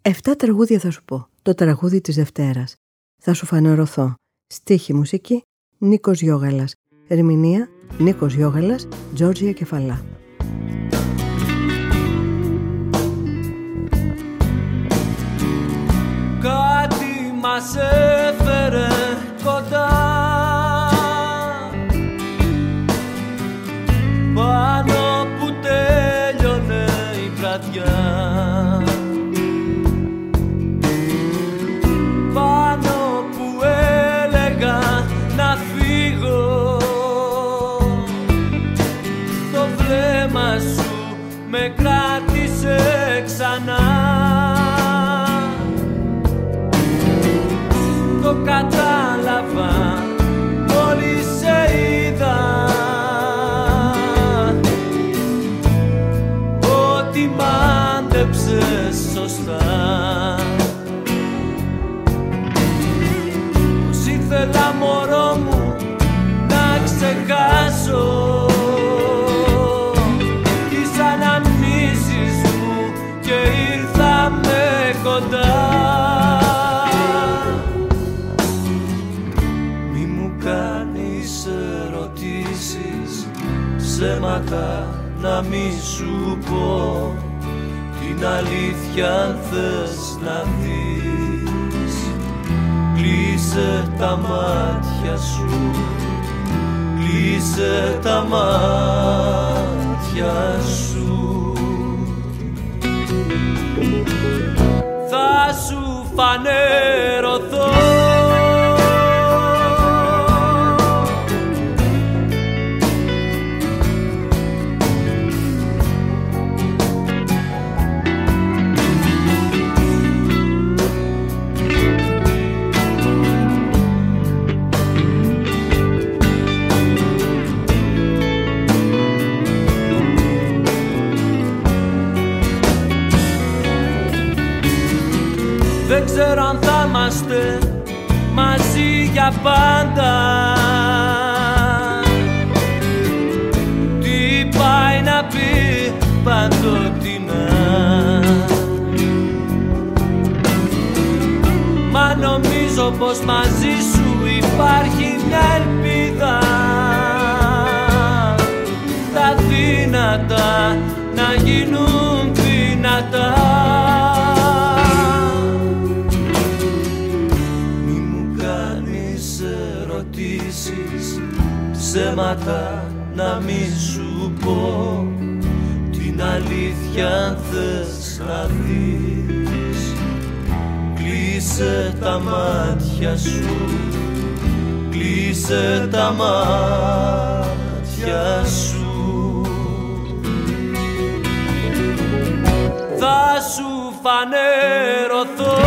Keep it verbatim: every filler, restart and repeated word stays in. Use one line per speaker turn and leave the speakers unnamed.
Εφτά τραγούδια θα σου πω. Το τραγούδι της Δευτέρας. Θα σου φανερωθώ. Στίχη μουσική Νίκος Γιώγαλας. Ερμηνεία Νίκος Γιώγαλας, Τζόρτζια Κεφαλά.
Κάτι μας έφερε κοντά, πάνω που τέλειωνε η βραδιά, πάνω που έλεγα να φύγω, το βλέμμα σου με κράτησε ξανά. Το κατάλαβα μόλις σε είδα, ότι μ' άντεψες σωστά. Πως ήθελα μωρό μου να ξεχάσω τις αναμνήσεις μου και ήρθαμε κοντά. Ψέματα να μη σου πω, την αλήθεια αν θες να δεις. Κλείσε τα μάτια σου, κλείσε τα μάτια σου. Θα σου φανερωθώ, δεν ξέρω αν θα είμαστε μαζί για πάντα. Τι πάει να πει παντοτινά, μα νομίζω πως μαζί σου υπάρχει μια ελπίδα. Τα δυνατά να γίνουν δυνατά. Ψέματα να μη σου πω, την αλήθεια αν θες να δεις. Κλείσε τα μάτια σου, κλείσε τα μάτια σου. Θα σου φανερωθώ,